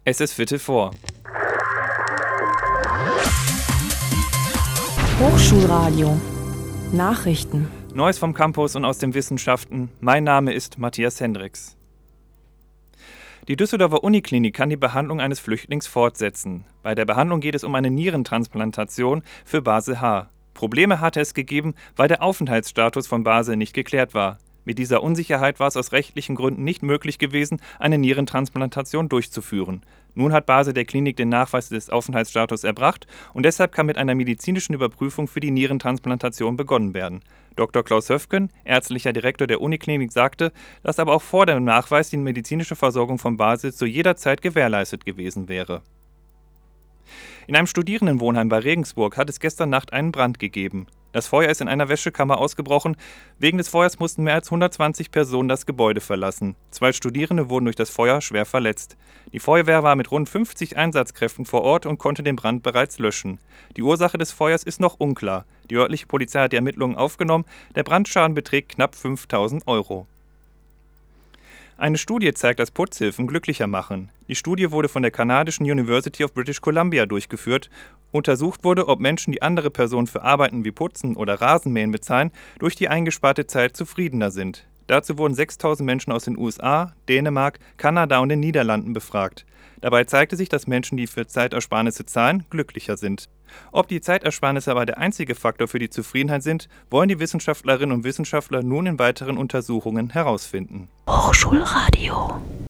Es ist Viertel vor. Hochschulradio. Nachrichten. Neues vom Campus und aus den Wissenschaften. Mein Name ist Matthias Hendricks. Die Düsseldorfer Uniklinik kann die Behandlung eines Flüchtlings fortsetzen. Bei der Behandlung geht es um eine Nierentransplantation für Basel H. Probleme hatte es gegeben, weil der Aufenthaltsstatus von Basel nicht geklärt war. Mit dieser Unsicherheit war es aus rechtlichen Gründen nicht möglich gewesen, eine Nierentransplantation durchzuführen. Nun hat Basel der Klinik den Nachweis des Aufenthaltsstatus erbracht und deshalb kann mit einer medizinischen Überprüfung für die Nierentransplantation begonnen werden. Dr. Klaus Höfgen, ärztlicher Direktor der Uniklinik, sagte, dass aber auch vor dem Nachweis die medizinische Versorgung von Basel zu jeder Zeit gewährleistet gewesen wäre. In einem Studierendenwohnheim bei Regensburg hat es gestern Nacht einen Brand gegeben. Das Feuer ist in einer Wäschekammer ausgebrochen. Wegen des Feuers mussten mehr als 120 Personen das Gebäude verlassen. 2 Studierende wurden durch das Feuer schwer verletzt. Die Feuerwehr war mit rund 50 Einsatzkräften vor Ort und konnte den Brand bereits löschen. Die Ursache des Feuers ist noch unklar. Die örtliche Polizei hat die Ermittlungen aufgenommen. Der Brandschaden beträgt knapp 5.000 €. Eine Studie zeigt, dass Putzhilfen glücklicher machen. Die Studie wurde von der kanadischen University of British Columbia durchgeführt. Untersucht wurde, ob Menschen, die andere Personen für Arbeiten wie Putzen oder Rasenmähen bezahlen, durch die eingesparte Zeit zufriedener sind. Dazu wurden 6.000 Menschen aus den USA, Dänemark, Kanada und den Niederlanden befragt. Dabei zeigte sich, dass Menschen, die für Zeitersparnisse zahlen, glücklicher sind. Ob die Zeitersparnisse aber der einzige Faktor für die Zufriedenheit sind, wollen die Wissenschaftlerinnen und Wissenschaftler nun in weiteren Untersuchungen herausfinden. Hochschulradio.